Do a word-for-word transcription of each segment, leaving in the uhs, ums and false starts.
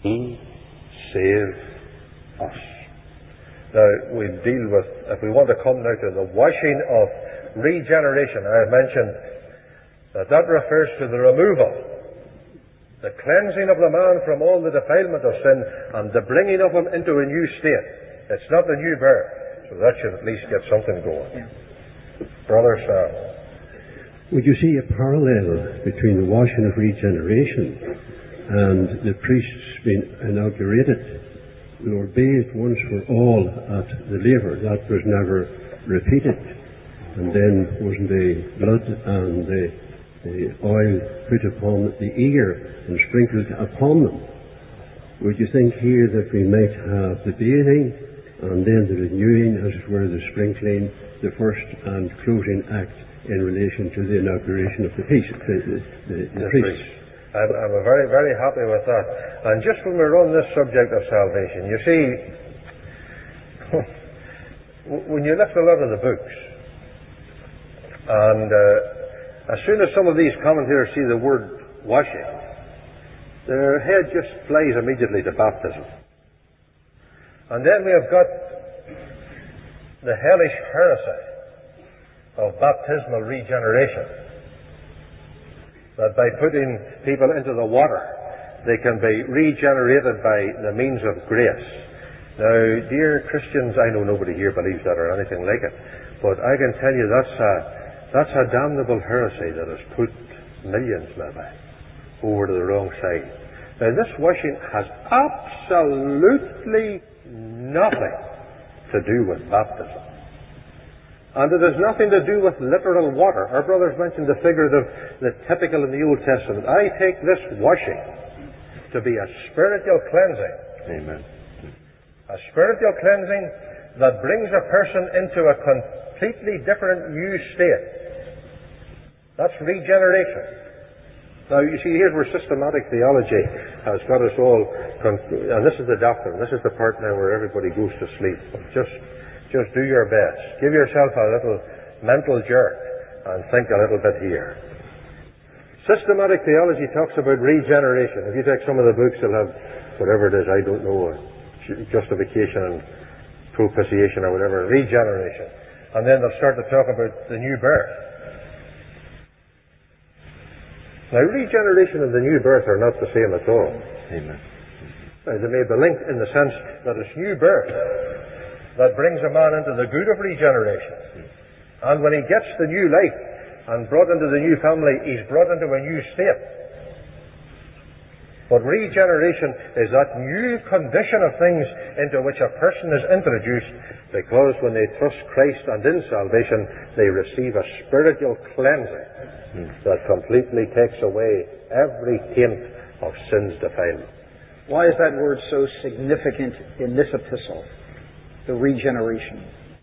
He save us. Now, we deal with, if we want to come now to the washing of regeneration, I have mentioned that that refers to the removal, the cleansing of the man from all the defilement of sin, and the bringing of him into a new state. It's not a new birth, so that should at least get something going. Yeah. Brother Sam. Would you see a parallel between the washing of regeneration and the priests being inaugurated? They were bathed once for all at the laver. That was never repeated. And then wasn't the blood and the, the oil put upon the ear and sprinkled upon them? Would you think here that we might have the bathing and then the renewing, as it were, the sprinkling, the first and closing act in relation to the inauguration of the priest? The, the, the, the priest. I'm, I'm very, very happy with that. And just when we're on this subject of salvation, you see, when you lift a lot of the books, and uh, as soon as some of these commentators see the word washing, their head just flies immediately to baptism. And then we have got the hellish heresy of baptismal regeneration, that by putting people into the water, they can be regenerated by the means of grace. Now, dear Christians, I know nobody here believes that or anything like it, but I can tell you that's a, that's a damnable heresy that has put millions, maybe, over to the wrong side. Now, this washing has absolutely nothing to do with baptism. And it has nothing to do with literal water. Our brothers mentioned the figurative, the typical in the Old Testament. I take this washing to be a spiritual cleansing. Amen. A spiritual cleansing that brings a person into a completely different new state. That's regeneration. Now, you see, here's where systematic theology has got us all, conf- and this is the doctrine. This is the part now where everybody goes to sleep. Just Just do your best. Give yourself a little mental jerk and think a little bit here. Systematic theology talks about regeneration. If you take some of the books, they'll have whatever it is, I don't know, justification and propitiation or whatever, regeneration. And then they'll start to talk about the new birth. Now, regeneration and the new birth are not the same at all. Amen. Now, they may be linked in the sense that it's new birth that brings a man into the good of regeneration. And when he gets the new life and brought into the new family, he's brought into a new state. But regeneration is that new condition of things into which a person is introduced, because when they trust Christ and in salvation, they receive a spiritual cleansing mm. that completely takes away every taint of sin's defilement. Why is that word so significant in this epistle? The regeneration.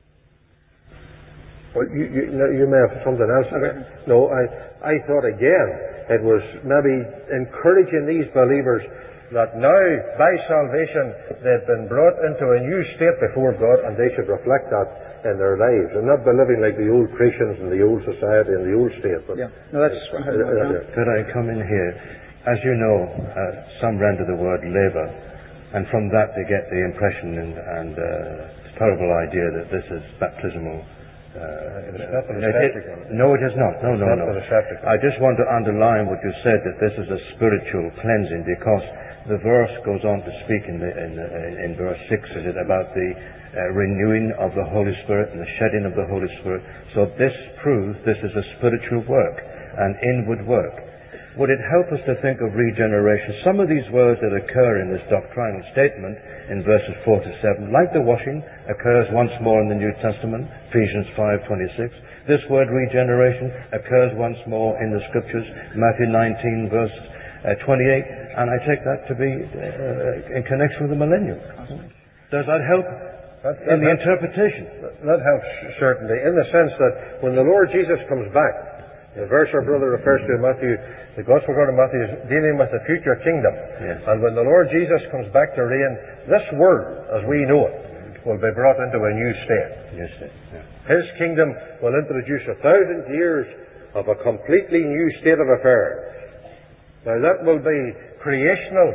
Well, you, you, you may have something else. Okay. No, I, I thought again it was maybe encouraging these believers that now, by salvation, they've been brought into a new state before God, and they should reflect that in their lives, and not be living like the old Christians and the old society and the old state. But yeah, no, that's. Uh, uh, Could I come in here? As you know, uh, some render the word labour. And from that they get the impression and, and uh, terrible idea that this is baptismal. Uh, it's not for the it, it, no, it is not. No, it's no, not no. For the septic. I just want to underline what you said, that this is a spiritual cleansing, because the verse goes on to speak in, the, in, the, in verse six, is it, about the uh, renewing of the Holy Spirit and the shedding of the Holy Spirit. So this proves this is a spiritual work, an inward work. Would it help us to think of regeneration? Some of these words that occur in this doctrinal statement in verses four to seven, like the washing, occurs once more in the New Testament, Ephesians five twenty-six. This word regeneration occurs once more in the Scriptures, Matthew nineteen, verse uh, twenty-eight, and I take that to be uh, in connection with the millennium. Does that help that, that in the helps, interpretation? That helps, certainly, in the sense that when the Lord Jesus comes back, the verse our brother refers to in Matthew, the Gospel according to Matthew, is dealing with the future kingdom. Yes. And when the Lord Jesus comes back to reign, this world, as we know it, will be brought into a new state. Yes, sir. Yeah. His kingdom will introduce a thousand years of a completely new state of affairs. Now that will be creational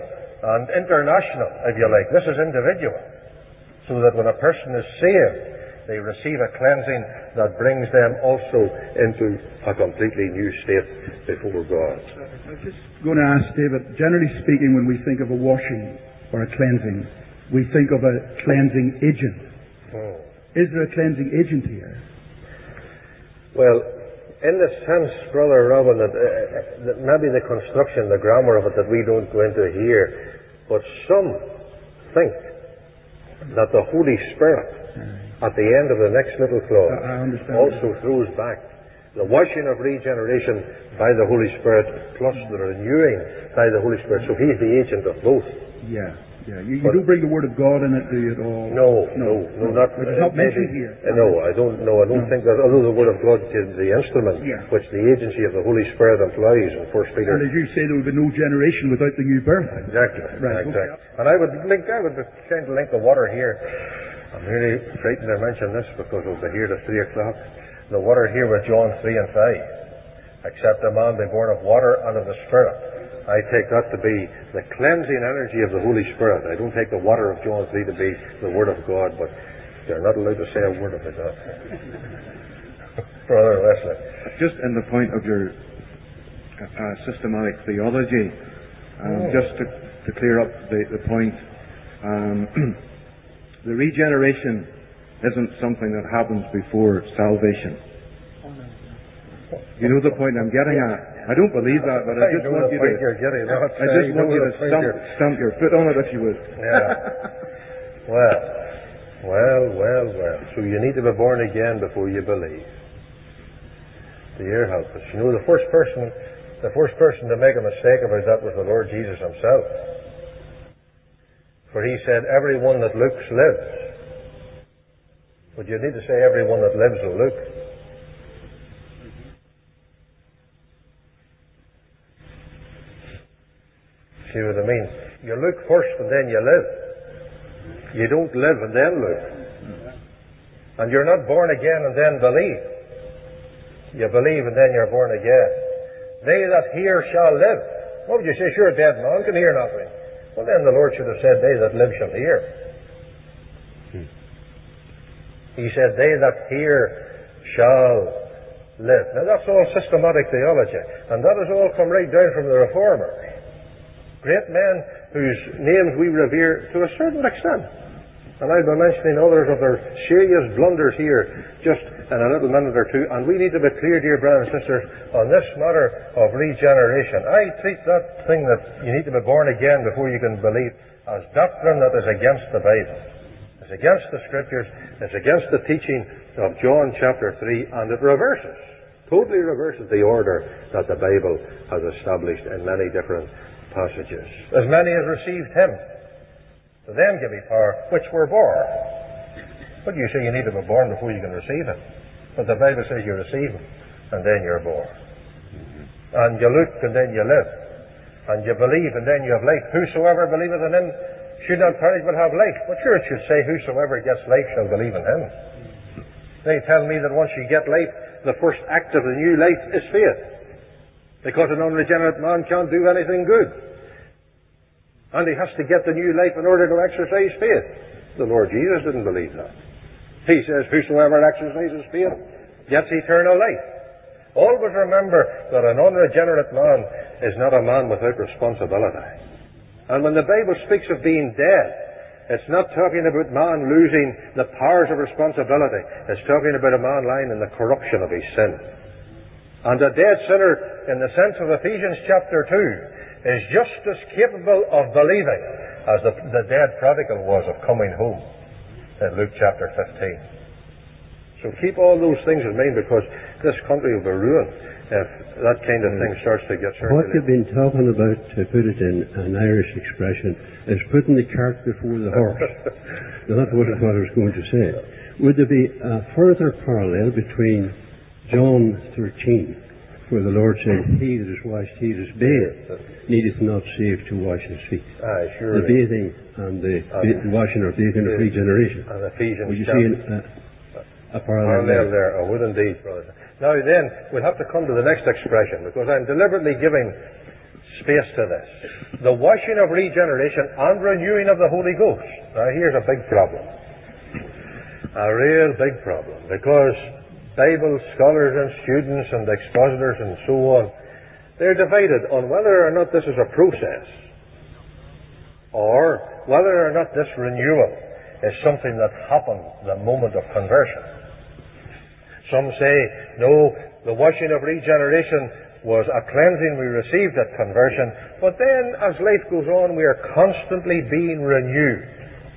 and international, if you like. This is individual. So that when a person is saved, they receive a cleansing that brings them also into a completely new state before God. I was just going to ask David, generally speaking, when we think of a washing or a cleansing, we think of a cleansing agent. Hmm. Is there a cleansing agent here? Well, in the sense, Brother Robin, that, uh, that maybe the construction, the grammar of it, that we don't go into here, but some think that the Holy Spirit, at the end of the next little clause, I understand. also throws back the washing of regeneration by the Holy Spirit plus the renewing by the Holy Spirit. So he's the agent of both. Yeah, yeah. You, you don't bring the Word of God in it, do you, at all? No, no, no, not. It's not mentioned here. Uh, no, I don't know. I don't No. think that, although the Word of God is the instrument Yeah. which the agency of the Holy Spirit employs in First Peter. And as you say, there would be no generation without the new birth. Exactly. Right, Exactly. okay. And I would link. I would kind of link the water here. I'm really frightened to mention this because of the here to three o'clock. The water here with John three and five. Except a man be born of water and of the Spirit. I take that to be the cleansing energy of the Holy Spirit. I don't take the water of John three to be the Word of God, but they're not allowed to say a word of it. Brother Wesley. Just in the point of your uh, systematic theology, um, Oh. just to, to clear up the, the point, um, the regeneration isn't something that happens before salvation. You know the point I'm getting at? I don't believe that, but I I just know want the you point to. you're getting at. I just I want know you to the point stamp, you're- stamp your foot on it, if you would. Yeah. Well, well, well, well. So you need to be born again before you believe. The ear help us. You know, the first person, the first person to make a mistake about that was the Lord Jesus himself. For he said, "Everyone that looks lives." But you need to say, "Everyone that lives will look." See what I mean? You look first and then you live. You don't live and then look. And you're not born again and then believe. You believe and then you're born again. They that hear shall live. What would you say? Sure, a dead man can hear nothing. Well, then the Lord should have said, "They that live shall hear." Hmm. He said, "They that hear shall live." Now that's all systematic theology. And that has all come right down from the Reformers. Great men whose names we revere to a certain extent. And I'll be mentioning others of their serious blunders here just in a little minute or two. And we need to be clear, dear brothers and sisters, on this matter of regeneration. I treat that thing that you need to be born again before you can believe as doctrine that is against the Bible. It's against the Scriptures. It's against the teaching of John chapter three. And it reverses, totally reverses the order that the Bible has established in many different passages. As many as received him, to them give he power, which were born. But you say you need to be born before you can receive him. But the Bible says you receive him, and then you're born. And you look, and then you live. And you believe, and then you have life. Whosoever believeth in him should not perish, but have life. But sure, it should say, whosoever gets life shall believe in him. They tell me that once you get life, the first act of the new life is faith. Because an unregenerate man can't do anything good. And he has to get the new life in order to exercise faith. The Lord Jesus didn't believe that. He says, "Whosoever exercises faith gets eternal life." Always remember that an unregenerate man is not a man without responsibility. And when the Bible speaks of being dead, it's not talking about man losing the powers of responsibility. It's talking about a man lying in the corruption of his sin. And a dead sinner, in the sense of Ephesians chapter two, is just as capable of believing as the, the dead prodigal was of coming home in Luke chapter fifteen. So keep all those things in mind, because this country will be ruined if that kind of thing starts to get What you've circulated. been talking about, to put it in an Irish expression, is putting the cart before the horse. Now, that wasn't what I was going to say. Would there be a further parallel between John thirteen, where the Lord said, "He that is washed, he that is bathed, needeth not save to wash his feet"? Aye, surely. The bathing and the ba- washing or bathing of regeneration. And Ephesians Would you chapter see an, uh, a parallel parallel there? there. I would indeed, brother. Now then, we'll have to come to the next expression, because I'm deliberately giving space to this. The washing of regeneration and renewing of the Holy Ghost. Now here's a big problem. A real big problem. Because Bible scholars and students and expositors and so on, they're divided on whether or not this is a process or whether or not this renewal is something that happened the moment of conversion. Some say, no, the washing of regeneration was a cleansing we received at conversion, but then as life goes on, we are constantly being renewed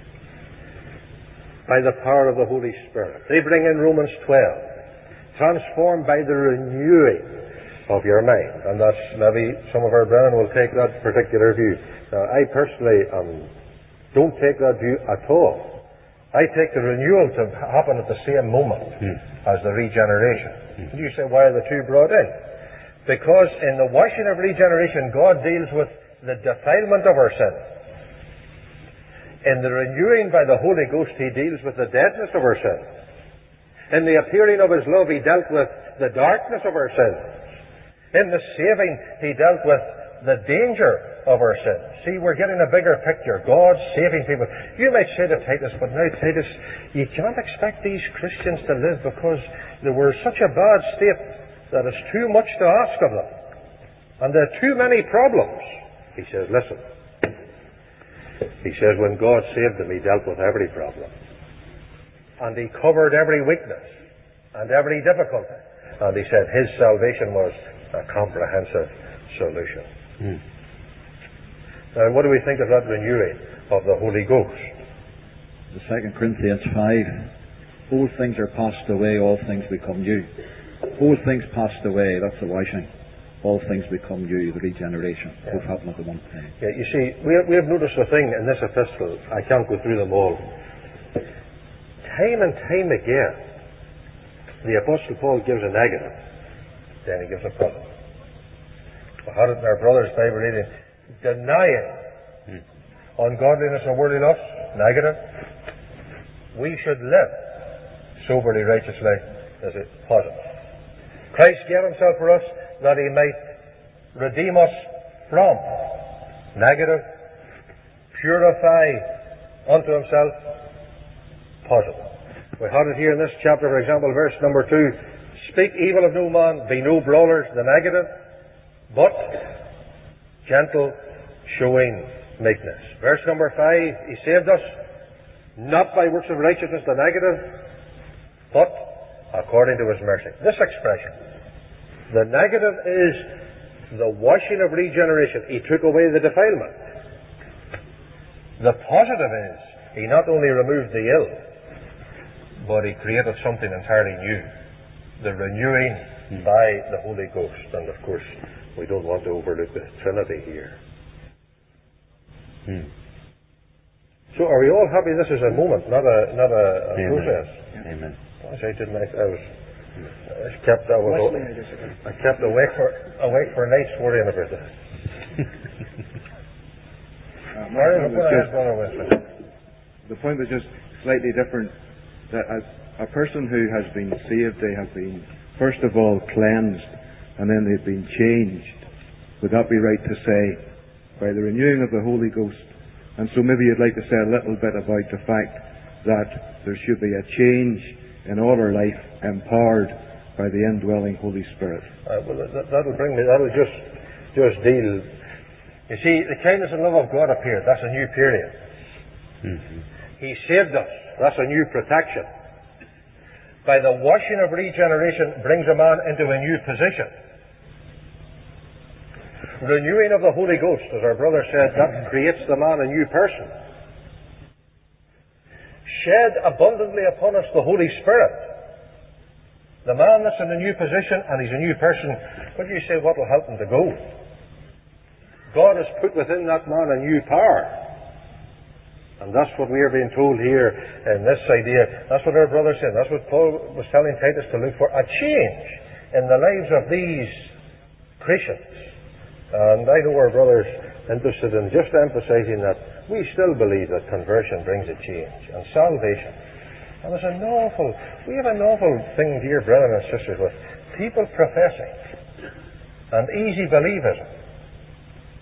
by the power of the Holy Spirit. They bring in Romans twelve, transformed by the renewing of your mind. And that's maybe some of our brethren will take that particular view. Now, I personally um, don't take that view at all. I take the renewal to happen at the same moment mm. as the regeneration. Mm. And you say, why are the two brought in? Because in the washing of regeneration, God deals with the defilement of our sin. In the renewing by the Holy Ghost, He deals with the deadness of our sin. In the appearing of His love, He dealt with the darkness of our sins. In the saving, He dealt with the danger of our sin. See, we're getting a bigger picture. God's saving people. You might say to Titus, but now Titus, you can't expect these Christians to live because they were in such a bad state that it's too much to ask of them. And there are too many problems. He says, listen. He says, when God saved them, He dealt with every problem. And He covered every weakness and every difficulty. And He said His salvation was a comprehensive solution. Hmm. Now, what do we think of that renewing of the Holy Ghost? The Second Corinthians five, old things are passed away, all things become new. Old things passed away, that's the washing. All things become new, the regeneration. Yeah. Both happen at the one time. Yeah, you see, we have, we have noticed a thing in this epistle. I can't go through them all. Time and time again, the Apostle Paul gives a negative, then he gives a positive. We had it in our brother's Bible reading. Denying hmm. ungodliness and worldly lust, negative. We should live soberly, righteously, is it positive. Christ gave Himself for us that He might redeem us from negative, purify unto Himself positive. We had it here in this chapter, for example, verse number two. Speak evil of no man, be no brawlers, the negative, but gentle, showing meekness. Verse number five, He saved us not by works of righteousness, the negative, but according to His mercy. This expression, the negative is the washing of regeneration. He took away the defilement. The positive is He not only removed the ill, but He created something entirely new. The renewing hmm. by the Holy Ghost. And of course, we don't want to overlook the Trinity here. Hmm. So are we all happy this is a moment, not a not a, a Amen. process? Amen. I didn't. I, I was. I kept. I was. I kept awake for awake for nights worrying about that. uh, my point was just, the point was just slightly different. That as a person who has been saved, they have been first of all cleansed, and then they've been changed. Would that be right to say by the renewing of the Holy Ghost? And so maybe you'd like to say a little bit about the fact that there should be a change in all our life, empowered by the indwelling Holy Spirit. Uh, well, that, that'll bring me. That'll just just deal. You see, the kindness and love of God appeared. That's a new period. Mm-hmm. He saved us. That's a new protection. By the washing of regeneration, brings a man into a new position. Renewing of the Holy Ghost, as our brother said, that creates the man a new person. Shed abundantly upon us the Holy Spirit. The man that's in a new position and he's a new person, what do you say, what will help him to go? God has put within that man a new power. And that's what we are being told here in this idea. That's what our brother said. That's what Paul was telling Titus to look for. A change in the lives of these Christians. And I know our brother's interested in just emphasizing that we still believe that conversion brings a change and salvation. And there's an awful, we have an awful thing, dear brethren and sisters, with people professing and easy believism.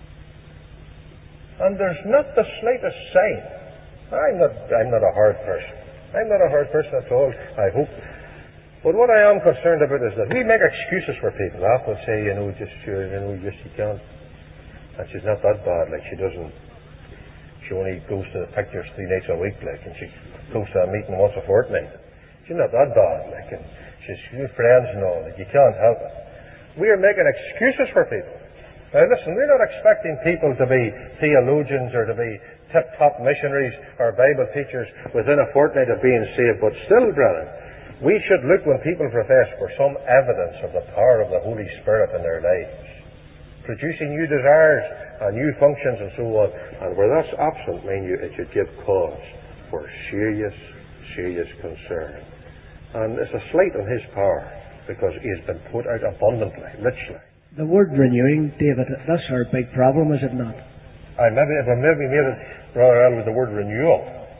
And there's not the slightest sign. I'm not, I'm not a hard person. I'm not a hard person at all, I hope. But what I am concerned about is that we make excuses for people. I will say, you know, just, you know, just you can't. And she's not that bad, like she doesn't, she only goes to the pictures three nights a week, like, and she goes to a meeting once a fortnight. She's not that bad, like, and she's with friends and all, like, you can't help it. We are making excuses for people. Now listen, we're not expecting people to be theologians or to be tip-top missionaries or Bible teachers within a fortnight of being saved, but still, brethren, we should look when people profess for some evidence of the power of the Holy Spirit in their lives, producing new desires and new functions and so on. And where that's absent, mind you, it should give cause for serious, serious concern. And it's a slight on his power, because he has been put out abundantly, richly. The word renewing, David, that's our big problem, is it not? I maybe, if I maybe made it rather out with the word renewal.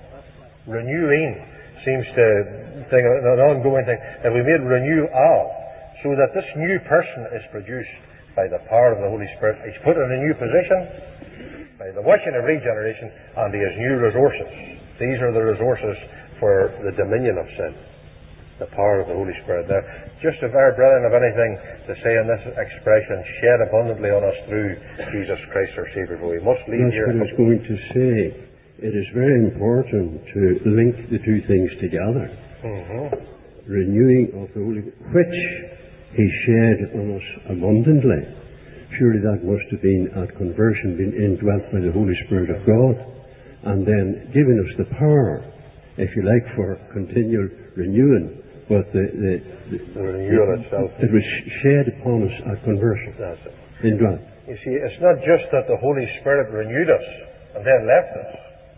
Renewing seems to think an ongoing thing. If we made renewal, so that this new person is produced by the power of the Holy Spirit, he's put in a new position by the washing of regeneration, and he has new resources. These are the resources for the dominion of sin. The power of the Holy Spirit. Now, just if our brethren have anything to say on this expression, shed abundantly on us through Jesus Christ our Saviour, but we must leave That's here. what I was going to say. It is very important to link the two things together. Mm-hmm. Renewing of the Holy Spirit, which He shed on us abundantly. Surely that must have been at conversion, been indwelt by the Holy Spirit of God, and then giving us the power, if you like, for continual renewing. But the, the, the, the renewal it, itself. It was shed upon us at conversion. That's it. Indwelt. You see, it's not just that the Holy Spirit renewed us and then left us.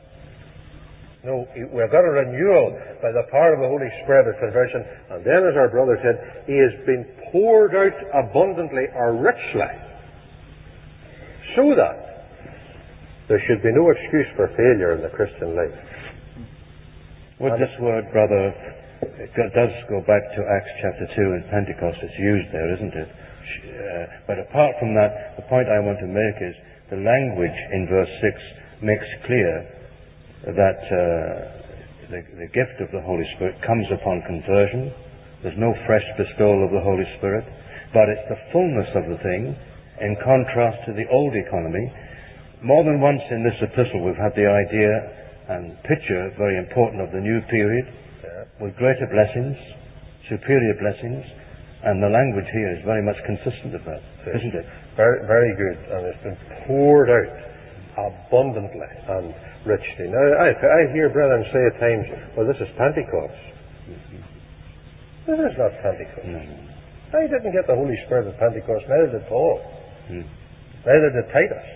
No, we've got a renewal by the power of the Holy Spirit at conversion, and then, as our brother said, He has been poured out abundantly or richly, so that there should be no excuse for failure in the Christian life. Well, this word, brother, it does go back to Acts chapter two and Pentecost. It's used there, isn't it? Uh, but apart from that, the point I want to make is the language in verse six makes clear that uh, the, the gift of the Holy Spirit comes upon conversion. There's no fresh bestowal of the Holy Spirit, but it's the fullness of the thing in contrast to the old economy. More than once in this epistle we've had the idea and picture, very important, of the new period, with greater blessings, superior blessings, and the language here is very much consistent with that, isn't it? Very, very good, and it's been poured out abundantly and richly. Now, I, I hear brethren say at times, well, this is Pentecost. Mm-hmm. This is not Pentecost. No. I didn't get the Holy Spirit at Pentecost, neither did Paul. Mm. Neither did Titus.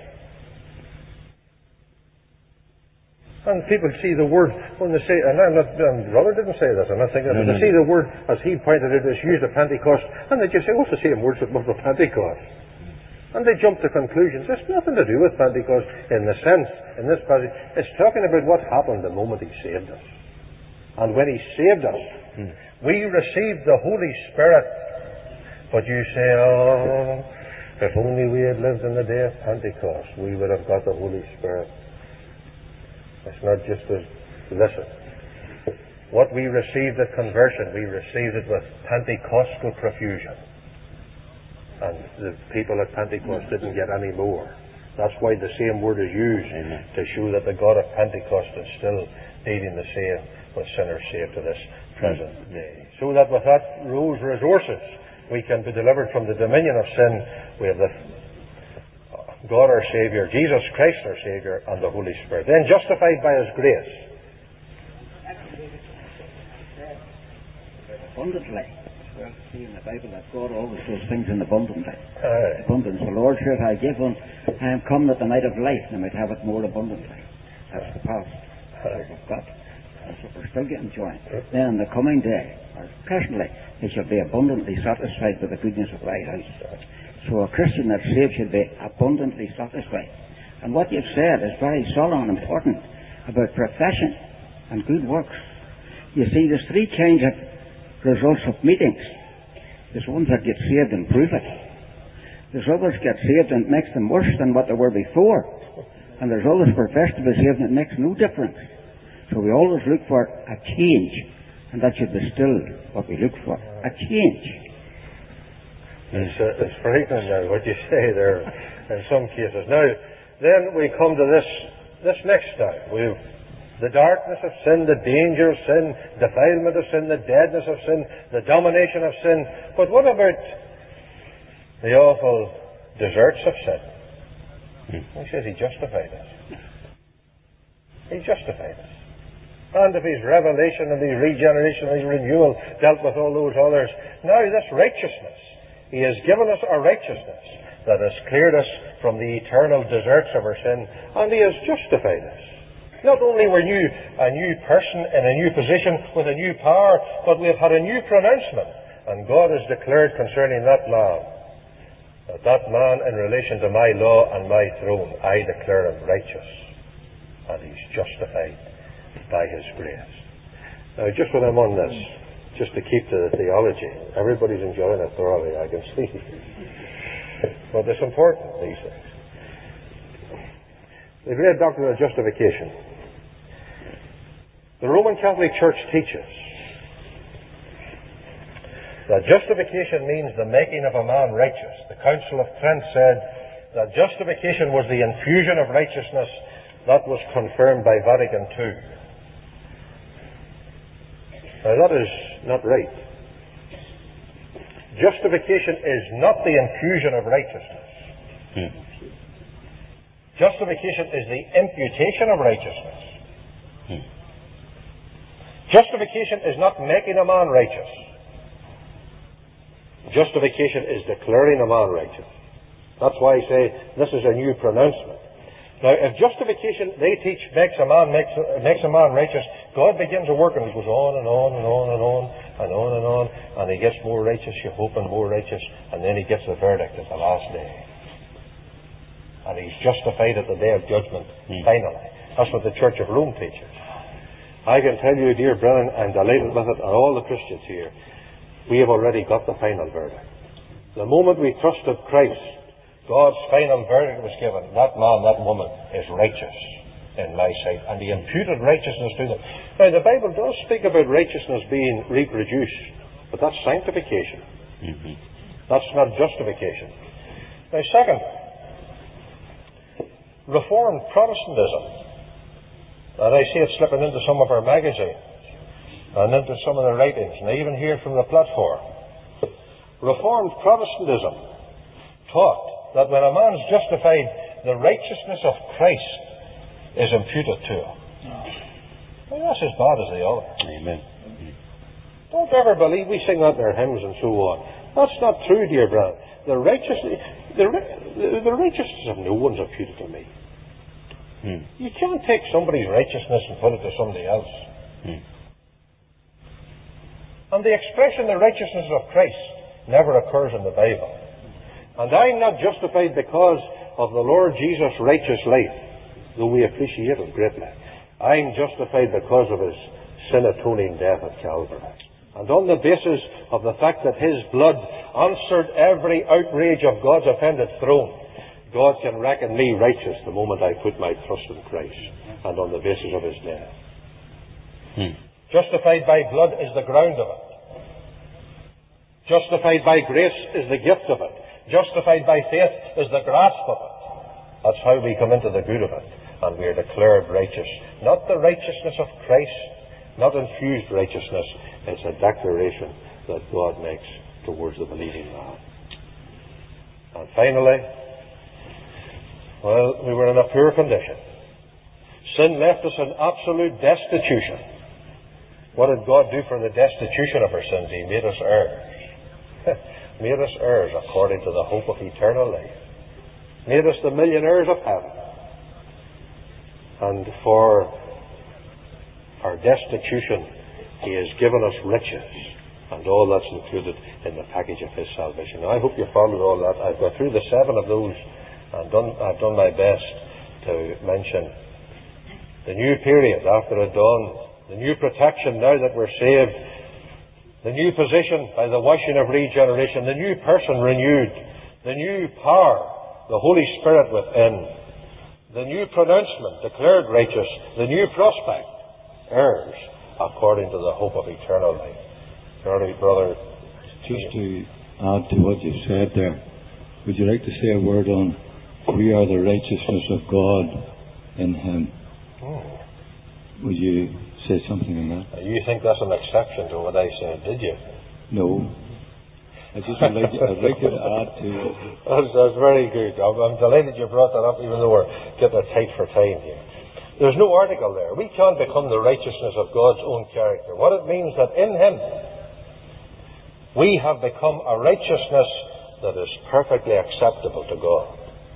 And people see the word, when they say, and I'm not, um, brother didn't say this, I'm not thinking, no, they no. see the word, as he pointed out, is used at Pentecost, and they just say, what's the same words that must be Pentecost? And they jump to conclusions. It's nothing to do with Pentecost in the sense, in this passage, it's talking about what happened the moment He saved us. And when He saved us, hmm. we received the Holy Spirit. But you say, oh, if only we had lived in the day of Pentecost, we would have got the Holy Spirit. It's not just as, listen, what we received at conversion, we received it with Pentecostal profusion. And the people at Pentecost didn't get any more. That's why the same word is used Amen. To show that the God of Pentecost is still dealing the same with sinners saved to this present day. So that with that, those resources, we can be delivered from the dominion of sin. We have the God our Saviour, Jesus Christ our Saviour, and the Holy Spirit. Then justified by His grace. Abundantly. Well, see in the Bible that God always does things in abundantly. Aye. Abundance. The Lord said, I give one, I am come that the night of life, and I might have it more abundantly. That's the past. That's what we've got. That's what we're still getting joined. Yep. Then in the coming day, or presently, they shall be abundantly satisfied with the goodness of thy house. So a Christian that's saved should be abundantly satisfied. And what you've said is very solemn and important about profession and good works. You see, there's three kinds of results of meetings. There's ones that get saved and prove it. There's others get saved and it makes them worse than what they were before. And there's always professed to be saved, and it makes no difference. So we always look for a change, and that should be still what we look for, a change. It's, uh, it's frightening now what you say there in some cases. Now, then we come to this this next time. We've the darkness of sin, the danger of sin, defilement of sin, the deadness of sin, the domination of sin. But what about the awful deserts of sin? He says he justified us. He justified us. And if his revelation and his regeneration and his renewal dealt with all those others, now this righteousness, he has given us a righteousness that has cleared us from the eternal deserts of our sin, and he has justified us. Not only were you a new person in a new position with a new power, but we have had a new pronouncement, and God has declared concerning that man, that that man in relation to my law and my throne, I declare him righteous, and he's justified by his grace. Now, just when I'm on this, just to keep to the theology, everybody's enjoying it thoroughly, I can see. But it's important, these things. The great doctrine of justification. The Roman Catholic Church teaches that justification means the making of a man righteous. The Council of Trent said that justification was the infusion of righteousness that was confirmed by Vatican Two. Now that is not right. Justification is not the infusion of righteousness. Hmm. Justification is the imputation of righteousness. Hmm. Justification is not making a man righteous. Justification is declaring a man righteous. That's why I say this is a new pronouncement. Now, if justification, they teach, makes a man makes, makes a man righteous, God begins to work and it goes on and on and on and on and on and on, and he gets more righteous, you hope, and more righteous, and then he gets the verdict at the last day. And he's justified at the day of judgment, mm. finally. That's what the Church of Rome teaches. I can tell you, dear brethren, I'm delighted with it, and all the Christians here, we have already got the final verdict. The moment we trusted Christ, God's final verdict was given. That man, that woman is righteous in my sight. And he imputed righteousness to them. Now, the Bible does speak about righteousness being reproduced, but that's sanctification. Mm-hmm. That's not justification. Now, second, Reformed Protestantism. And I see it slipping into some of our magazines and into some of the writings, and I even hear from the platform. Reformed Protestantism taught that when a man's justified, the righteousness of Christ is imputed to him. Well, that's as bad as they are. Amen. Don't ever believe we sing that in our hymns and so on. That's not true, dear brother. The righteousness, the, the righteousness of no one's imputed to me. Hmm. You can't take somebody's righteousness and put it to somebody else. Hmm. And the expression the righteousness of Christ never occurs in the Bible. And I'm not justified because of the Lord Jesus' righteous life, though we appreciate it greatly. I'm justified because of his sin-atoning death at Calvary. And on the basis of the fact that his blood answered every outrage of God's offended throne, God can reckon me righteous the moment I put my trust in Christ, and on the basis of his death. Hmm. Justified by blood is the ground of it. Justified by grace is the gift of it. Justified by faith is the grasp of it. That's how we come into the good of it, and we are declared righteous. Not the righteousness of Christ, not infused righteousness. It's a declaration that God makes towards the believing man. And finally, well, we were in a poor condition. Sin left us in absolute destitution. What did God do for the destitution of our sins? He made us heirs. Made us heirs according to the hope of eternal life. Made us the millionaires of heaven. And for our destitution, he has given us riches. And all that's included in the package of his salvation. Now, I hope you followed all that. I've gone through the seven of those. And done, I've done my best to mention the new period after a dawn, the new protection now that we're saved, the new position by the washing of regeneration, the new person renewed, the new power, the Holy Spirit within, the new pronouncement, declared righteous, the new prospect, heirs, according to the hope of eternal life. Surely, brother. Just to add to what you said there, would you like to say a word on we are the righteousness of God in Him? Oh. Would you say something on that? You think that's an exception to what I said, did you? No. I just would like, I'd like you to add to it. That's, that's very good. I'm, I'm delighted you brought that up, even though we're getting it tight for time here. There's no article there. We can't become the righteousness of God's own character. What it means that in Him we have become a righteousness that is perfectly acceptable to God.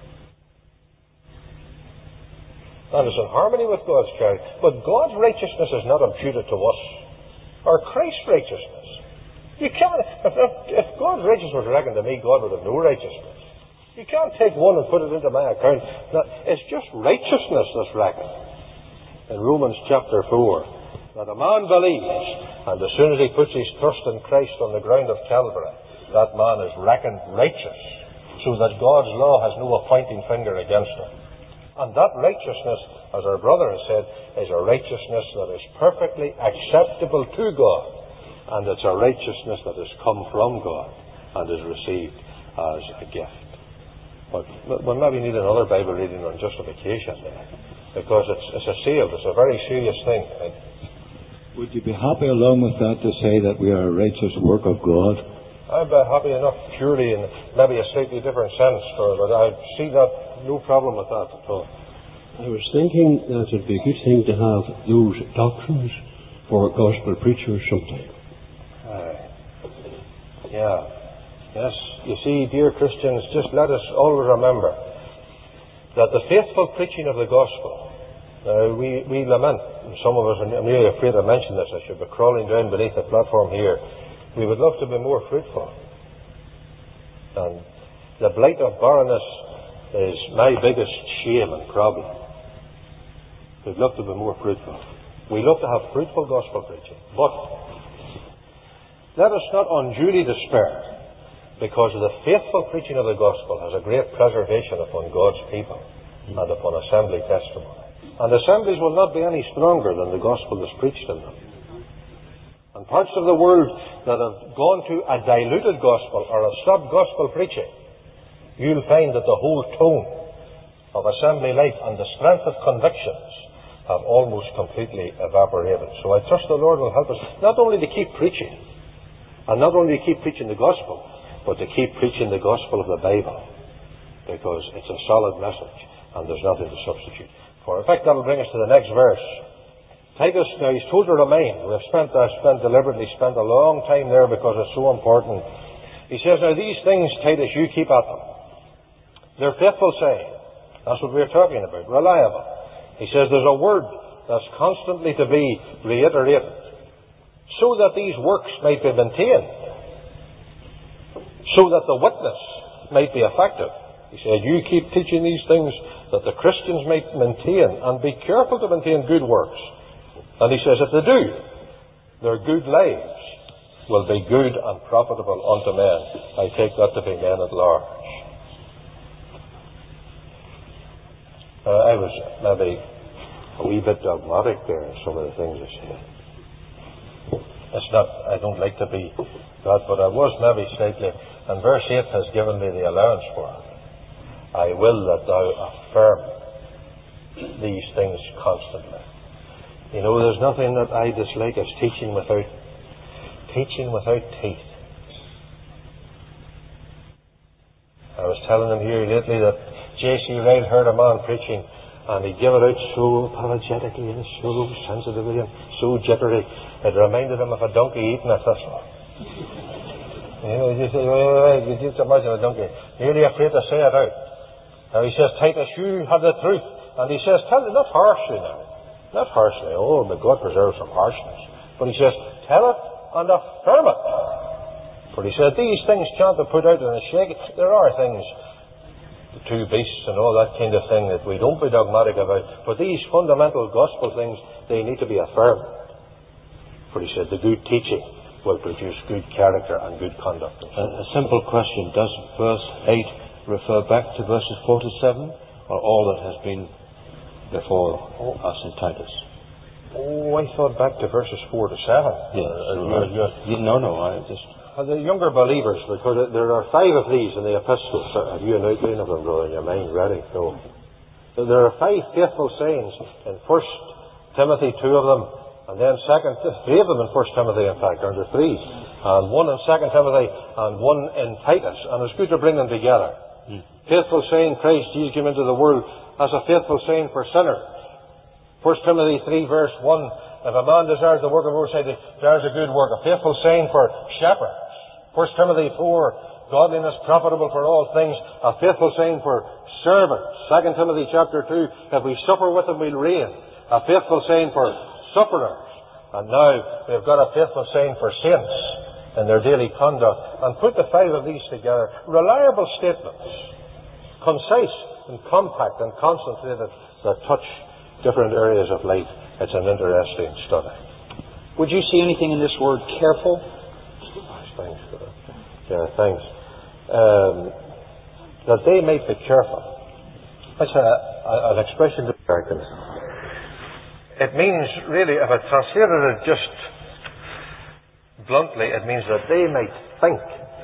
That is in harmony with God's character. But God's righteousness is not imputed to us, or Christ's righteousness. You can't, if, if, if God's righteousness was reckoned to me, God would have no righteousness. You can't take one and put it into my account. No, it's just righteousness that's reckoned. In Romans chapter four, that a man believes, and as soon as he puts his trust in Christ on the ground of Calvary, that man is reckoned righteous, so that God's law has no pointing finger against him. And that righteousness, as our brother has said, is a righteousness that is perfectly acceptable to God, and it's a righteousness that has come from God and is received as a gift. But we'll maybe need another Bible reading on justification there, because it's, it's a seal, it's a very serious thing. Would you be happy along with that to say that we are a righteous work of God? I'd be happy enough, purely in maybe a slightly different sense, but I see that no problem with that at all. I was thinking that it would be a good thing to have those doctrines for gospel preachers sometime. Uh, yeah. Yes. You see, dear Christians, just let us always remember that the faithful preaching of the gospel, uh, we, we lament, some of us, and I'm really afraid to mention this, I should be crawling down beneath the platform here. We would love to be more fruitful. And the blight of barrenness is my biggest shame and problem. We'd love to be more fruitful. We love to have fruitful gospel preaching. But let us not unduly despair, because the faithful preaching of the gospel has a great preservation upon God's people and upon assembly testimony. And assemblies will not be any stronger than the gospel is preached in them. And parts of the world that have gone to a diluted gospel or have stopped gospel preaching, you'll find that the whole tone of assembly life and the strength of convictions have almost completely evaporated. So I trust the Lord will help us not only to keep preaching, and not only to keep preaching the gospel, but to keep preaching the gospel of the Bible, because it's a solid message and there's nothing to substitute for. In fact, that'll bring us to the next verse. Titus, now he's told to remain. We've spent, I've spent deliberately spent a long time there because it's so important. He says, now these things, Titus, you keep at them. They're faithful saying. That's what we're talking about. Reliable. He says there's a word that's constantly to be reiterated, so that these works might be maintained, so that the witness might be effective. He said, you keep teaching these things that the Christians might maintain, and be careful to maintain good works. And he says, if they do, their good lives will be good and profitable unto men. I take that to be men at large. Uh, I was maybe a wee bit dogmatic there in some of the things I said. It's not, I don't like to be that, but I was maybe slightly, and verse eight has given me the allowance for it. I will that thou affirm these things constantly. You know, there's nothing that I dislike as teaching without teaching without teeth. I was telling him here lately that J C Ryle heard a man preaching, and he gave it out so apologetically and so sensitively and so jittery. It reminded him of a donkey eating a thistle. You know, you say, well, you just imagine a donkey nearly afraid to say it out. Now he says, Titus, you have the truth. And he says, tell it, not harshly now. Not harshly. Oh, may God preserve from harshness. But he says, tell it and affirm it. For he said, these things can't be put out in a shake. There are things, the two beasts and all that kind of thing, that we don't be dogmatic about. But these fundamental gospel things, they need to be affirmed. For he said, the good teaching will produce good character and good conduct. A, a simple question. Does verse eight refer back to verses four to seven, or all that has been befall us in Titus? Oh, I thought back to verses four to seven. Yes. Uh, Right. you're, you're, no, no, I just... uh, the younger believers, because there are five of these in the epistles. Have you an outline of them, brother, in your mind ready? No. There are five faithful sayings in First Timothy, two of them, and then second, three of them in First Timothy, in fact, aren't there three? And one in Second Timothy, and one in Titus. And it's good to bring them together. Hmm. Faithful saying, Christ Jesus came into the world as a faithful saying for sinners. First Timothy three, verse one, if a man desires the work of oversight, he desires a good work. A faithful saying for shepherds. First Timothy four, godliness profitable for all things. A faithful saying for servants. Second Timothy chapter two, if we suffer with them, we'll reign. A faithful saying for sufferers. And now we've got a faithful saying for saints in their daily conduct. And put the five of these together. Reliable statements. Concise and compact and concentrated that touch different areas of life. It's an interesting study. Would you see anything in this word careful? Thanks for that. Yeah, thanks. Um, that they may be careful. That's a, a, an expression of Americans. It means, really, if I translated it just bluntly, it means that they may think.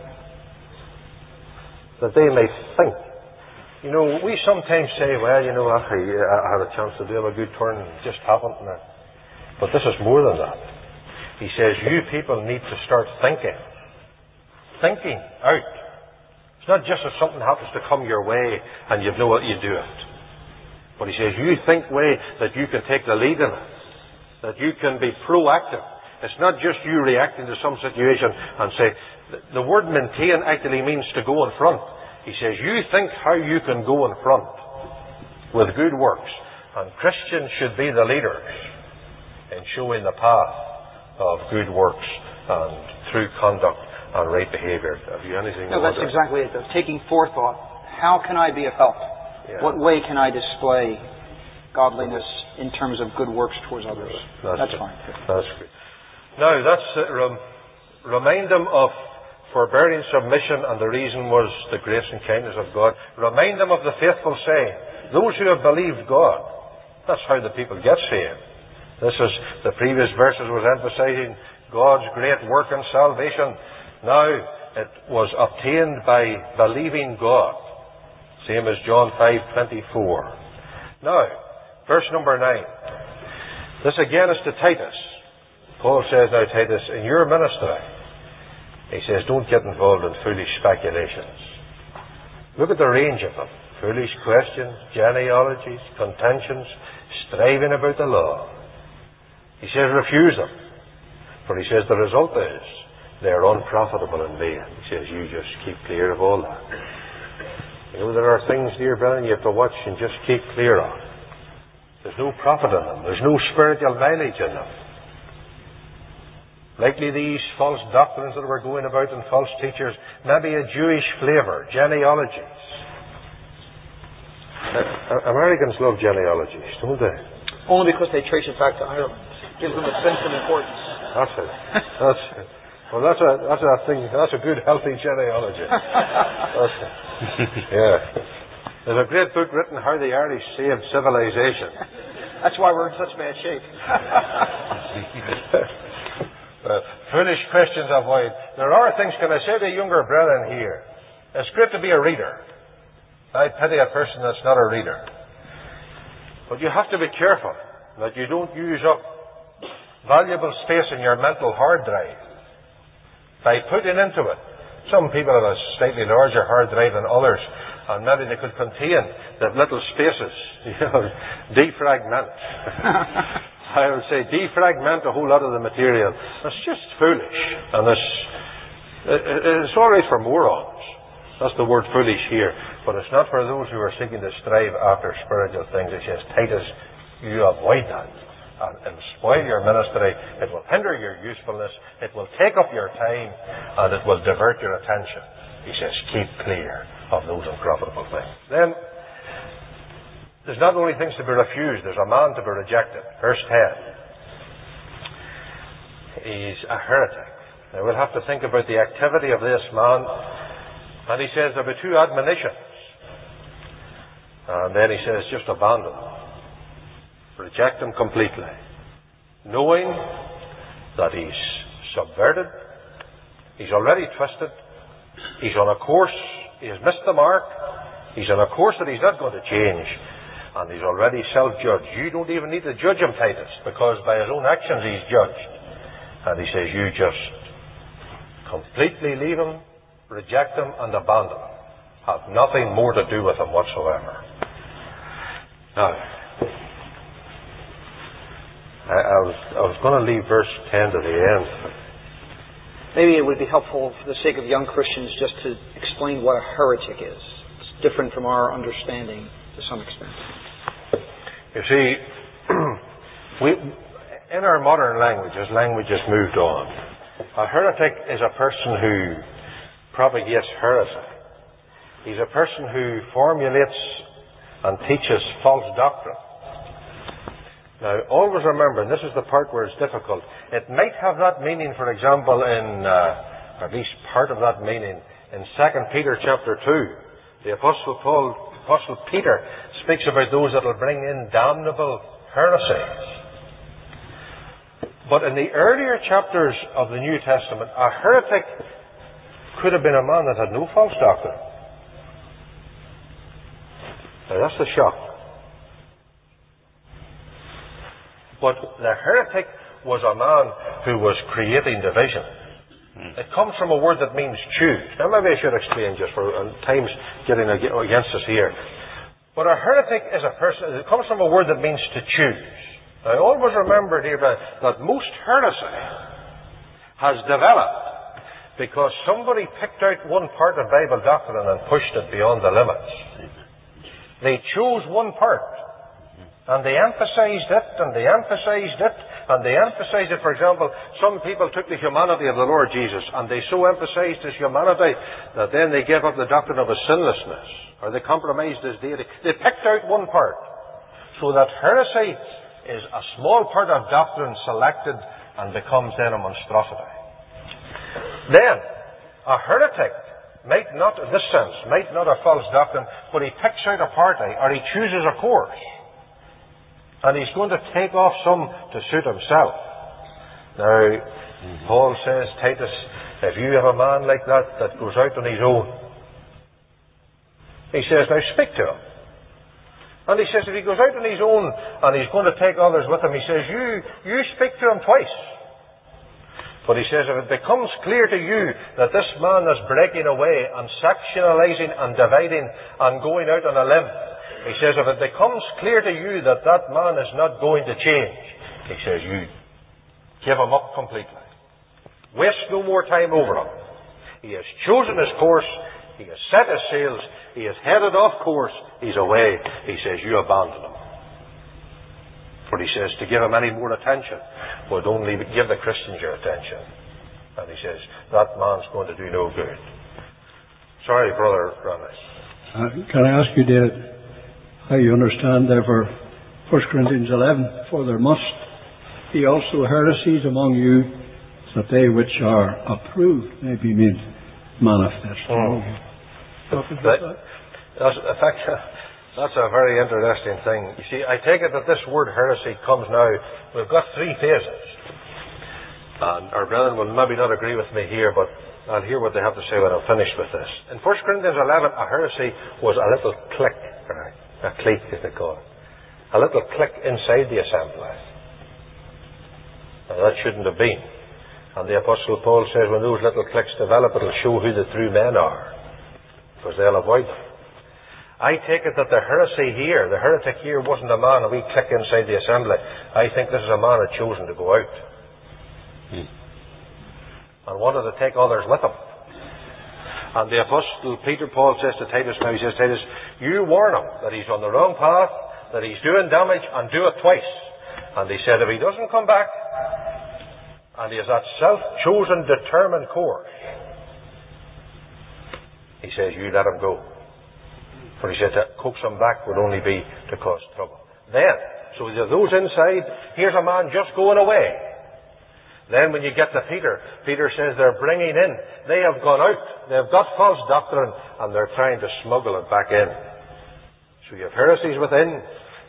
That they may think. You know, we sometimes say, well, you know, actually, I had a chance to do a good turn, and it just happened. But this is more than that. He says, you people need to start thinking. Thinking out. It's not just if something happens to come your way and you know what you do it. But he says, you think way that you can take the lead in it. That you can be proactive. It's not just you reacting to some situation and say, the word maintain actually means to go in front. He says, you think how you can go in front with good works. And Christians should be the leaders in showing the path of good works and true conduct and right behaviour. Have you anything? No, that's exactly it. Though. Taking forethought. How can I be a help? Yeah. What way can I display godliness in terms of good works towards others? That's, that's fine. That's good. Now, that's uh, rem- remind them of forbearing submission, and the reason was the grace and kindness of God. Remind them of the faithful saying. Those who have believed God. That's how the people get saved. This is, the previous verses was emphasizing God's great work in salvation. Now, it was obtained by believing God. Same as John five twenty-four. Now, verse number nine. This again is to Titus. Paul says now, Titus, in your ministry, he says, don't get involved in foolish speculations. Look at the range of them. Foolish questions, genealogies, contentions, striving about the law. He says, refuse them. For he says, the result is, they are unprofitable and vain. He says, you just keep clear of all that. You know, there are things, dear brethren, you have to watch and just keep clear of. There's no profit in them. There's no spiritual mileage in them. Likely these false doctrines that we're going about and false teachers, maybe a Jewish flavour, genealogies. Uh, Americans love genealogies, don't they? Only because they trace it back to Ireland. Gives them a sense of importance. That's it. That's it. Well, that's a that's a thing. That's a good, healthy genealogy. That's it. Yeah. There's a great book written, How the Irish Saved Civilization. That's why we're in such bad shape. Uh, foolish questions avoid. There are things, can I say to younger brethren here, it's great to be a reader. I pity a person that's not a reader. But you have to be careful that you don't use up valuable space in your mental hard drive by putting into it. Some people have a slightly larger hard drive than others, and maybe they could contain the little spaces, you know, defragment. I would say defragment a whole lot of the material. It's just foolish. And it's, it's all right for morons. That's the word foolish here. But it's not for those who are seeking to strive after spiritual things. It says, Titus, you avoid that. And, and spoil your ministry. It will hinder your usefulness. It will take up your time. And it will divert your attention. He says, keep clear of those unprofitable things. Then, there's not only things to be refused, there's a man to be rejected. Verse ten. He's a heretic. Now we'll have to think about the activity of this man. And he says there'll be two admonitions. And then he says just abandon them. Reject him completely. Knowing that he's subverted, he's already twisted, he's on a course, he has missed the mark, he's on a course that he's not going to change, and he's already self-judged. You don't even need to judge him, Titus, because by his own actions he's judged. And he says, you just completely leave him, reject him, and abandon him. Have nothing more to do with him whatsoever. Now, I, I was I was going to leave verse ten to the end. Maybe it would be helpful, for the sake of young Christians, just to explain what a heretic is. It's different from our understanding to some extent. You see, we in our modern language, as language has moved on, a heretic is a person who propagates heresy. He's a person who formulates and teaches false doctrine. Now, always remember, and this is the part where it's difficult, it might have that meaning, for example, in, uh, or at least part of that meaning, in Second Peter chapter two. The Apostle Paul, Apostle Peter speaks about those that will bring in damnable heresies. But in the earlier chapters of the New Testament, a heretic could have been a man that had no false doctrine. Now that's the shock. But the heretic was a man who was creating division. It comes from a word that means choose. Now maybe I should explain just for uh, time's getting against us here. But a heretic is a person, it comes from a word that means to choose. Now always remember, dear brother, that most heresy has developed because somebody picked out one part of Bible doctrine and pushed it beyond the limits. They chose one part, and they emphasized it, and they emphasized it, and they emphasized it. For example, some people took the humanity of the Lord Jesus, and they so emphasized his humanity that then they gave up the doctrine of his sinlessness, or they compromised his deity. They picked out one part, so that heresy is a small part of doctrine selected and becomes then a monstrosity. Then, a heretic might not, in this sense, might not have false doctrine, but he picks out a party, or he chooses a course. And he's going to take off some to suit himself. Now, Paul says, Titus, if you have a man like that, that goes out on his own, he says, now speak to him. And he says, if he goes out on his own, and he's going to take others with him, he says, you, you speak to him twice. But he says, if it becomes clear to you that this man is breaking away and sectionalizing and dividing and going out on a limb, he says, if it becomes clear to you that that man is not going to change, he says, you give him up completely. Waste no more time over him. He has chosen his course. He has set his sails. He has headed off course. He's away. He says, you abandon him. But he says, to give him any more attention would only give the Christians your attention. And he says, that man's going to do no good. Sorry, Brother Rannis. Uh, can I ask you, David, how you understand therefore First Corinthians eleven, for there must be also heresies among you, that they which are approved may be made manifest. Mm. That, that's, in fact, that's a very interesting thing. You see, I take it that this word heresy comes now. We've got three phases. And our brethren will maybe not agree with me here, but I'll hear what they have to say when I'm finished with this. In First Corinthians eleven, a heresy was a little clique, right? A clique, as they call it. A little clique inside the assembly. Now, that shouldn't have been. And the Apostle Paul says when those little cliques develop, it'll show who the true men are, because they'll avoid them. I take it that the heresy here, the heretic here, wasn't a man, a wee clique inside the assembly. I think this is a man who had chosen to go out. Hmm. And wanted to take others with him. And the Apostle Peter, Paul says to Titus, now he says, Titus, you warn him that he's on the wrong path, that he's doing damage, and do it twice. And he said, if he doesn't come back, and he has that self-chosen, determined course, he says, you let him go. For he said to coax him back would only be to cause trouble. Then, so those inside, here's a man just going away. Then when you get to Peter, Peter says they're bringing in, they have gone out, they've got false doctrine, and they're trying to smuggle it back in. So you have heresies within,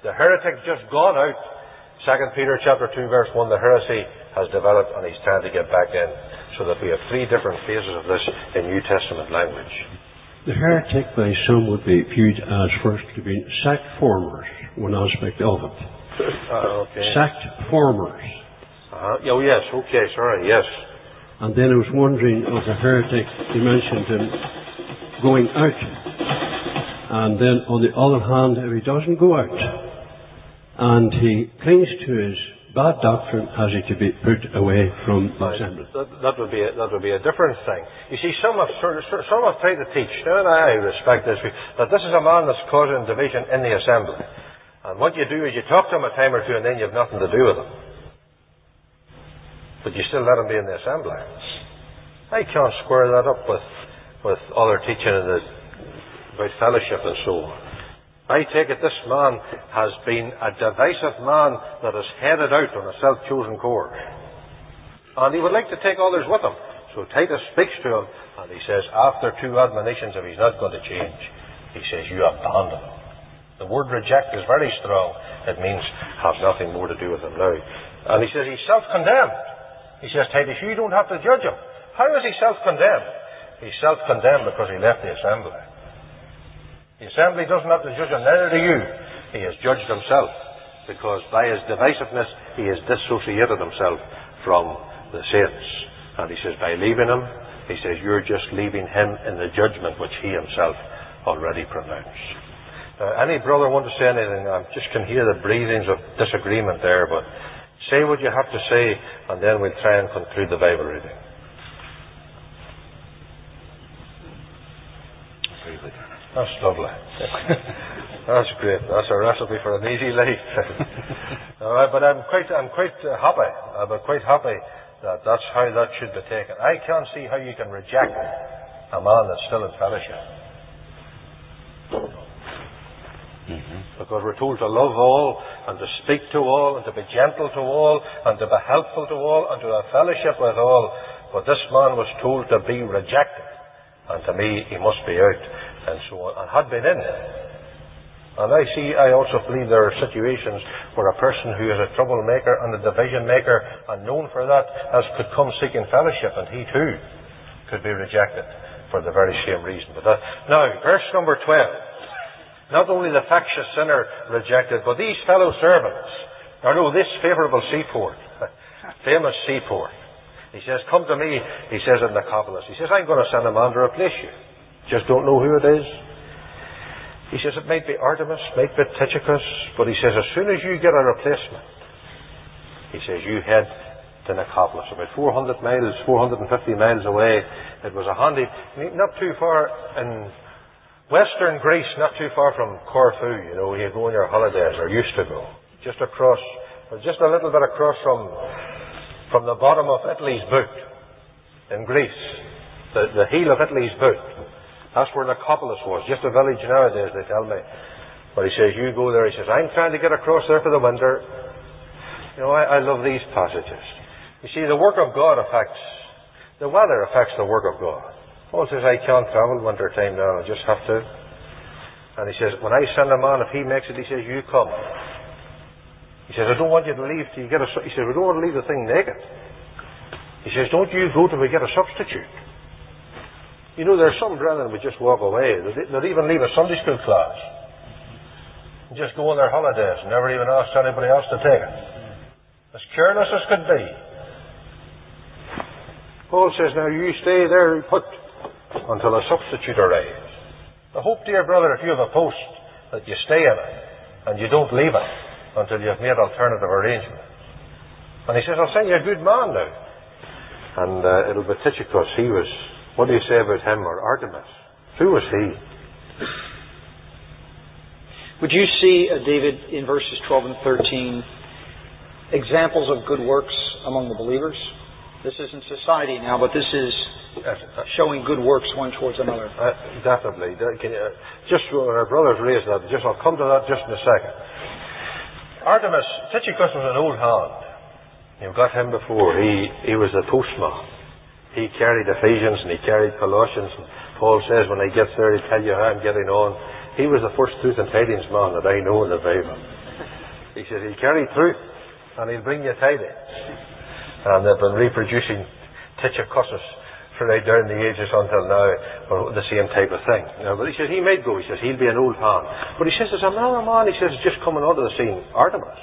The heretic's just gone out. Second Peter chapter two verse one, the heresy has developed and he's trying to get back in. So that we have three different phases of this in New Testament language. The heretic by some would be viewed as first to be sect formers, one aspect of it. Uh, okay. Sect formers. Uh-huh. Oh yes, okay, sorry, yes. And then I was wondering of the heretic, you mentioned him going out. And then on the other hand, if he doesn't go out and he clings to his bad doctrine, has he to be put away from the assembly? That, that would be a, that would be a different thing. You see, some have some have tried to teach, now and I respect this, that this is a man that's causing division in the assembly. And what you do is you talk to him a time or two, and then you have nothing to do with him. But you still let him be in the assembly. I can't square that up with with other teaching in the, about fellowship and so on. I take it this man has been a divisive man that has headed out on a self-chosen course. And he would like to take others with him. So Titus speaks to him, and he says, after two admonitions, if he's not going to change, he says, you abandon him. The word reject is very strong. It means have nothing more to do with him now. And he says, he's self-condemned. He says, Titus, you don't have to judge him. How is he self-condemned? He's self-condemned because he left the assembly. The assembly doesn't have to judge him, neither do you. He has judged himself, because by his divisiveness he has dissociated himself from the saints. And he says, by leaving him, he says, you're just leaving him in the judgment which he himself already pronounced. Uh, any brother want to say anything? I just can hear the breathings of disagreement there, but say what you have to say, and then we'll try and conclude the Bible reading. That's lovely. That's great. That's a recipe for an easy life. All right, but I'm quite, I'm quite uh, happy. I'm quite happy that that's how that should be taken. I can't see how you can reject a man that's still in fellowship. Mm-hmm. Because we're told to love all, and to speak to all, and to be gentle to all, and to be helpful to all, and to have fellowship with all. But this man was told to be rejected, and to me he must be out, and so on, and had been in. And I see, I also believe there are situations where a person who is a troublemaker and a division maker, and known for that, as could come seeking fellowship, and he too could be rejected for the very same reason. But that, now, verse number twelve. Not only the factious sinner rejected, but these fellow servants, or no, this favourable seaport, famous seaport. He says, come to me, he says in Nicopolis. He says, I'm going to send a man to replace you. Just don't know who it is. He says, it might be Artemis, might be Tychicus, but he says, as soon as you get a replacement, he says, you head to Nicopolis. About four hundred miles, four hundred fifty miles away. It was a handy, not too far in western Greece, not too far from Corfu, you know, where you go on your holidays, or used to go. Just across, just a little bit across from, from the bottom of Italy's boot in Greece. The, the heel of Italy's boot. That's where Nicopolis was. Just a village nowadays, they tell me. But he says, you go there. He says, I'm trying to get across there for the winter. You know, I, I love these passages. You see, the work of God affects, the weather affects the work of God. Paul says, I can't travel winter time now. I just have to. And he says, when I send a man, if he makes it, he says, you come. He says, I don't want you to leave till you get a, he says, we don't want to leave the thing naked. He says, don't you go till we get a substitute. You know, there are some brethren who just walk away. They'll even leave a Sunday school class and just go on their holidays and never even ask anybody else to take it. As careless as could be. Paul says, now you stay there put until a substitute arrives. I hope, dear brother, if you have a post, that you stay in it and you don't leave it until you've made alternative arrangements. And he says, I'll send you a good man now. And uh, it'll be Tychicus. He was... What do you say about him, or Artemis? Who was he? Would you see, uh, David, in verses twelve and thirteen, examples of good works among the believers? This isn't society now, but this is showing good works one towards another. Uh, definitely. Can you, uh, just when our brothers raised that, just I'll come to that just in a second. Artemis, Tychicus was an old hand. You've got him before. He he was a postman. He carried Ephesians and he carried Colossians. And Paul says when he gets there, he'll tell you how I'm getting on. He was the first truth and tidings man that I know in the Bible. says, he'll carry through, and he'll bring you tidings. And they've been reproducing Tychicus right down the ages until now, or the same type of thing. You know, but he says, he might go. He says, he'll be an old man. But he says, there's another man, he says, just coming onto the scene, Artemis.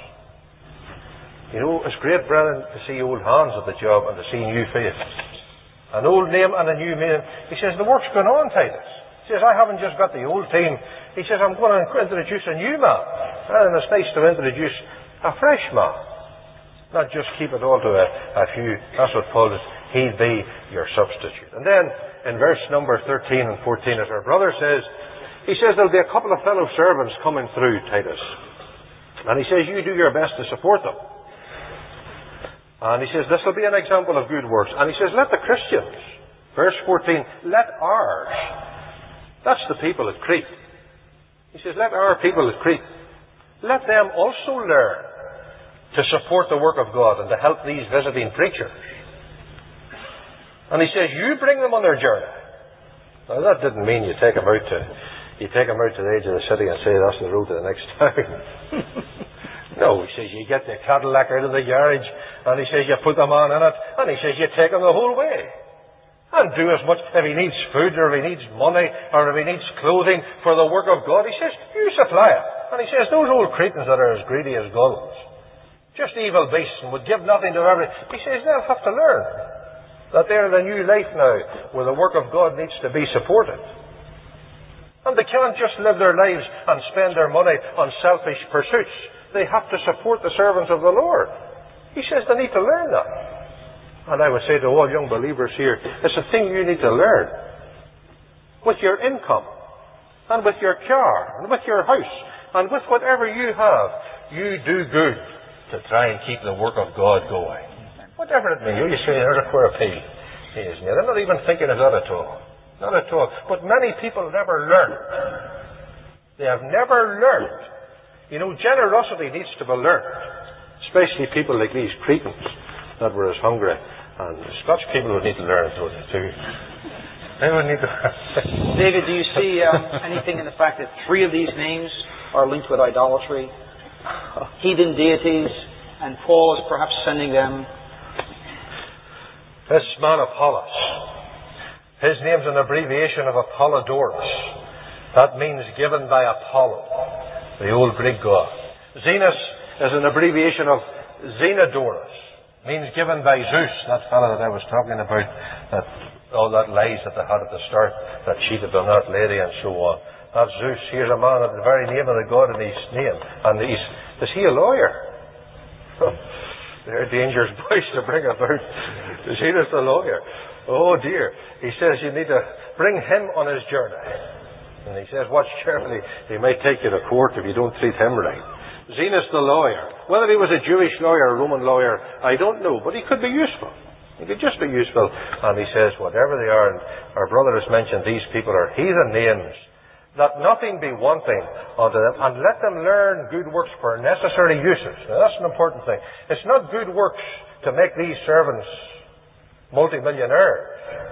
You know, it's great, brethren, to see old hands at the job and to see new faces. An old name and a new name. He says, the work's going on, Titus. He says, I haven't just got the old team. He says, I'm going to introduce a new man. And it's nice to introduce a fresh man. Not just keep it all to a, a few. That's what Paul says. He'll be your substitute. And then, in verse number thirteen and fourteen, as our brother says, he says there'll be a couple of fellow servants coming through, Titus. And he says, you do your best to support them. And he says, this will be an example of good works. And he says, let the Christians, verse fourteen, let ours, that's the people at Crete. He says, let our people at Crete, let them also learn to support the work of God and to help these visiting preachers. And he says, you bring them on their journey. Now that didn't mean you take them out to, you take them out to the edge of the city and say, that's the road to the next town. No, he says, you get the Cadillac out of the garage, and he says, you put them on in it, and he says, you take them the whole way. And do as much, if he needs food, or if he needs money, or if he needs clothing for the work of God, he says, you supply it. And he says, those old Cretans that are as greedy as gulls, just evil beasts, and would give nothing to everything, he says, they'll have to learn that they're in a new life now, where the work of God needs to be supported. And they can't just live their lives and spend their money on selfish pursuits. They have to support the servants of the Lord. He says they need to learn that. And I would say to all young believers here, it's a thing you need to learn. With your income, and with your car, and with your house, and with whatever you have, you do good to try and keep the work of God going. Whatever it may be, you say, there's a queer appeal. I'm not even thinking of that at all. Not at all. But many people never learn. They have never learned. You know, generosity needs to be learned. Especially people like these Cretans that were as hungry. And the Scotch people would need to learn it too. They would need to David, do you see um, anything in the fact that three of these names are linked with idolatry? Heathen deities, and Paul is perhaps sending them. This man Apollos, his name's an abbreviation of Apollodorus. That means given by Apollo, the old Greek god. Zenos is an abbreviation of Zenodorus, means given by Zeus, that fellow that I was talking about, that all that lies that they had at the start, that cheated on that lady and so on. That's Zeus. Here's a man at the very name of the god in his name. And he's, is he a lawyer? They're dangerous boys to bring about. Zenos the lawyer. Oh dear. He says you need to bring him on his journey. And he says, watch carefully. He might take you to court if you don't treat him right. Zenos the lawyer. Whether he was a Jewish lawyer or a Roman lawyer, I don't know. But he could be useful. He could just be useful. And he says, whatever they are, and our brother has mentioned these people are heathen names. That nothing be wanting unto them, and let them learn good works for necessary uses. Now that's an important thing. It's not good works to make these servants multimillionaires.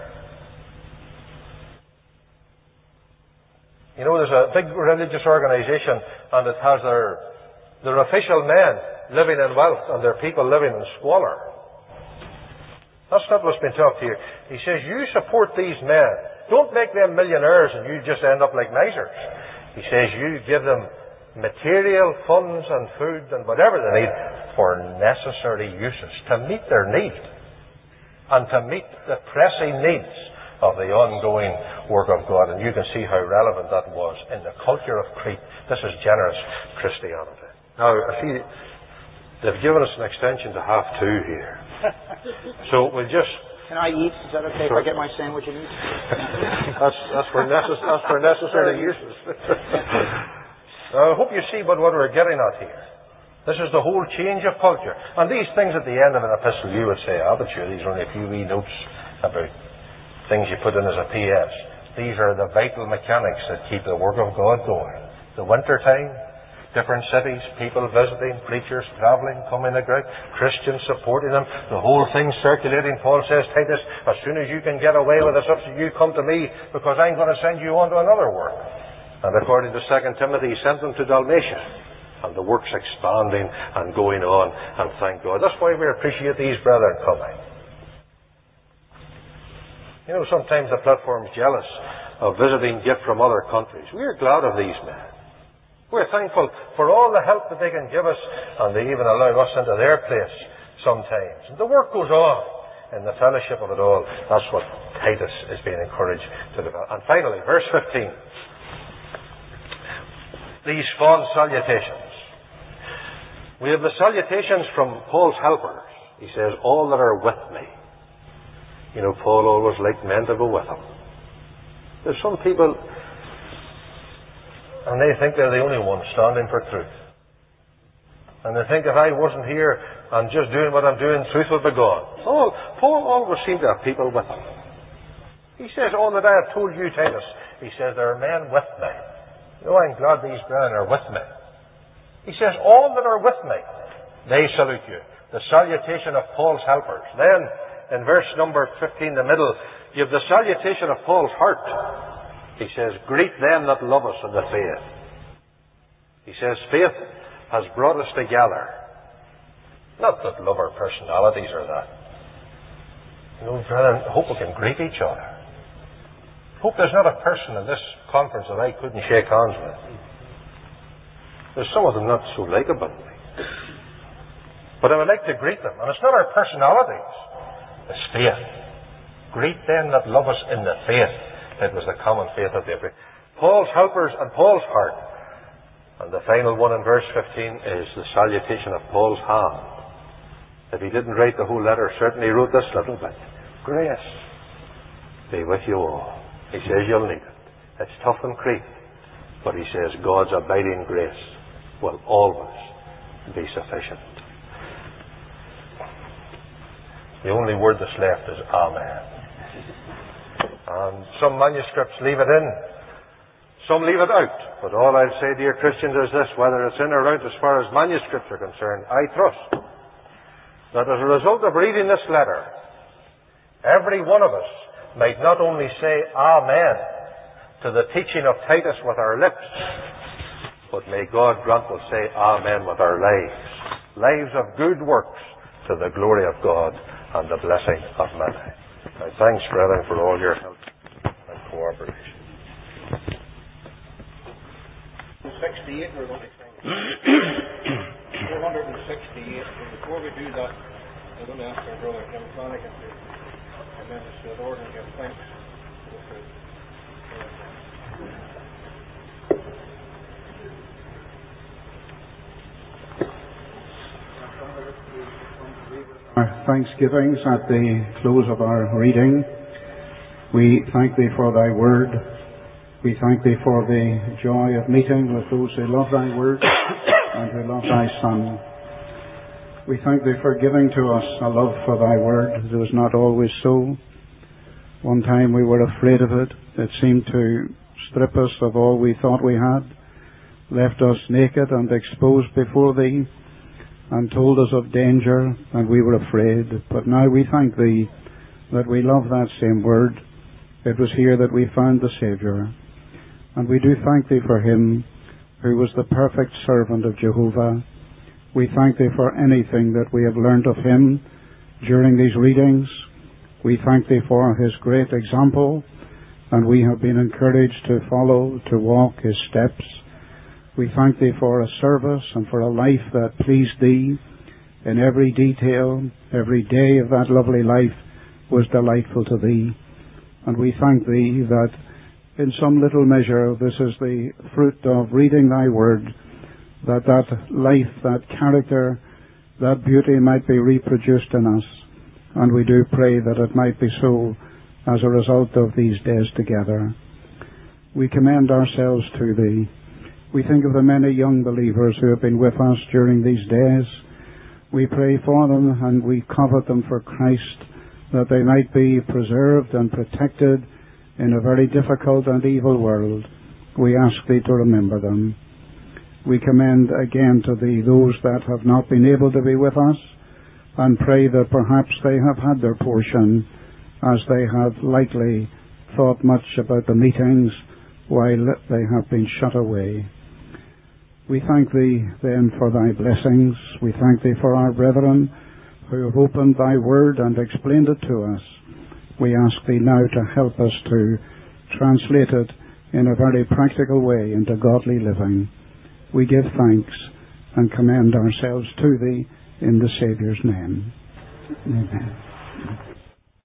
You know, there's a big religious organization, and it has their, their official men living in wealth, and their people living in squalor. That's not what's been talked here. He says, you support these men. Don't make them millionaires and you just end up like misers. He says you give them material, funds and food and whatever they need for necessary uses to meet their need and to meet the pressing needs of the ongoing work of God. And you can see how relevant that was in the culture of Crete. This is generous Christianity. Now, I see they've given us an extension to half two here. So we'll just... Can I eat? Is that okay sure. if I get my sandwich and eat? that's, that's, for necess- that's for necessary uses. Now, I hope you see what, what we're getting at here. This is the whole change of culture. And these things at the end of an epistle, you would say, ah, but sure, these are only a few wee notes about things you put in as a P S. These are the vital mechanics that keep the work of God going. The winter time, different cities, people visiting, preachers travelling, coming to Christ, Christians supporting them, the whole thing circulating. Paul says, Titus, as soon as you can get away with a substitute, you come to me, because I'm going to send you on to another work. And according to Second Timothy, he sent them to Dalmatia. And the work's expanding and going on, and thank God. That's why we appreciate these brethren coming. You know, sometimes the platform's jealous of visiting gift from other countries. We're glad of these men. We're thankful for all the help that they can give us, and they even allow us into their place sometimes. And the work goes on in the fellowship of it all. That's what Titus is being encouraged to develop. And finally, verse fifteen. These fond salutations. We have the salutations from Paul's helpers. He says, all that are with me. You know, Paul always liked men to go with him. There's some people, and they think they're the only ones standing for truth. And they think if I wasn't here and just doing what I'm doing, truth would be gone. Paul, Paul always seemed to have people with him. He says, all that I have told you, Titus, he says, there are men with me. You know, I'm glad these brethren are with me. He says, all that are with me, they salute you. The salutation of Paul's helpers. Then, in verse number fifteen, the middle, you have the salutation of Paul's heart. He says, greet them that love us in the faith. He says, faith has brought us together. Not that love our personalities or that. You know, brethren, I hope we can greet each other. I hope there's not a person in this conference that I couldn't shake hands with. There's some of them not so likeable to me. But I would like to greet them. And it's not our personalities. It's faith. Greet them that love us in the faith. It was the common faith of the Abraham. Paul's helpers and Paul's heart. And the final one in verse fifteen is the salutation of Paul's hand. If he didn't write the whole letter, certainly he wrote this little bit. Grace be with you all. He says you'll need it. It's tough in Crete. But he says God's abiding grace will always be sufficient. The only word that's left is Amen. And some manuscripts leave it in. Some leave it out. But all I'll say, dear Christians, is this: whether it's in or out as far as manuscripts are concerned, I trust that as a result of reading this letter, every one of us might not only say Amen to the teaching of Titus with our lips, but may God grant we'll say Amen with our lives. Lives of good works to the glory of God and the blessing of many. Now, thanks, brethren, for all your help and cooperation. sixty-eight we're going to sing. four hundred sixty-eight. And before we do that, I'm going to ask our brother Jim Flanagan to come in to the Lord and give thanks. Our thanksgivings at the close of our reading. We thank Thee for Thy word. We thank Thee for the joy of meeting with those who love Thy word and who love Thy Son. We thank Thee for giving to us a love for Thy word. It was not always so. One time we were afraid of it. It seemed to strip us of all we thought we had, left us naked and exposed before Thee, and told us of danger, and we were afraid. But now we thank Thee that we love that same word. It was here that we found the Saviour. And we do thank Thee for Him who was the perfect servant of Jehovah. We thank Thee for anything that we have learnt of Him during these readings. We thank Thee for His great example, and we have been encouraged to follow, to walk His steps. We thank Thee for a service and for a life that pleased Thee in every detail. Every day of that lovely life was delightful to Thee. And we thank Thee that in some little measure this is the fruit of reading Thy word, that that life, that character, that beauty might be reproduced in us. And we do pray that it might be so as a result of these days together. We commend ourselves to Thee. We think of the many young believers who have been with us during these days. We pray for them and we covet them for Christ, that they might be preserved and protected in a very difficult and evil world. We ask Thee to remember them. We commend again to Thee those that have not been able to be with us, and pray that perhaps they have had their portion, as they have likely thought much about the meetings while they have been shut away. We thank Thee then for Thy blessings. We thank Thee for our brethren who have opened Thy Word and explained it to us. We ask Thee now to help us to translate it in a very practical way into godly living. We give thanks and commend ourselves to Thee in the Saviour's name. Amen.